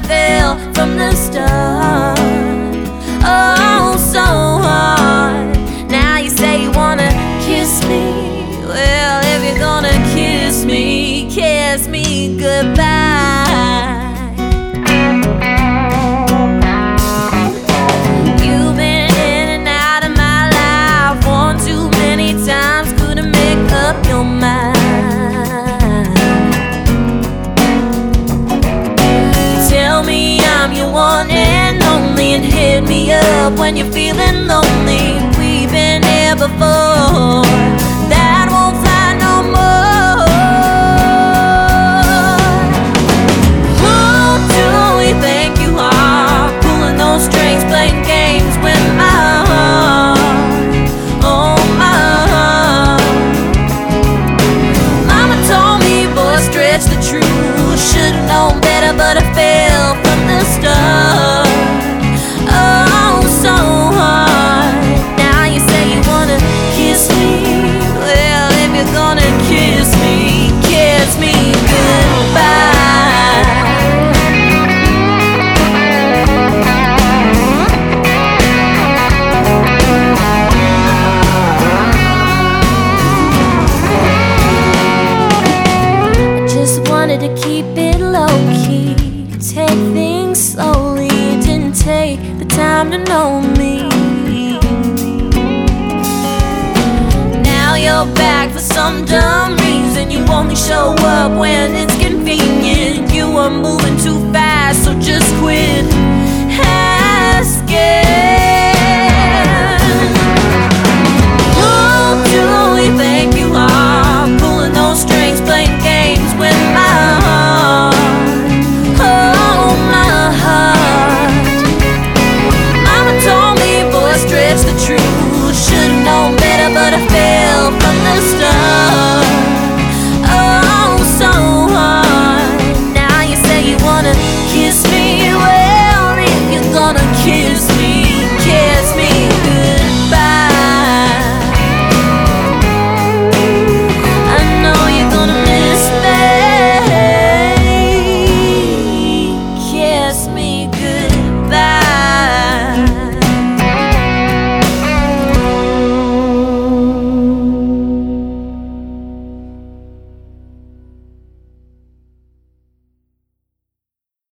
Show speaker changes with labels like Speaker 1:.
Speaker 1: fell from the start. Oh, so hard. Now you say you wanna kiss me. Well, if you're gonna kiss me goodbye. You've been in and out of my life one too many times, couldn't make up your mind. Tell me I'm your one and only, and hit me up when you're feeling lonely. We've been here before, that won't fly no more. Who do you think you are, pulling those strings, playing games with my heart? Oh, my heart. Mama told me, boy, stretch the truth. Should've known better, but I fell from the start. Oh, so hard. Now you say you wanna kiss me. Well, if you're gonna kiss me goodbye. I just wanted to keep it low-key, take things slowly, didn't take the time to know me. Now you're back for some dumb reason. You only show up when it's convenient. You are moving too fast, so just quit asking.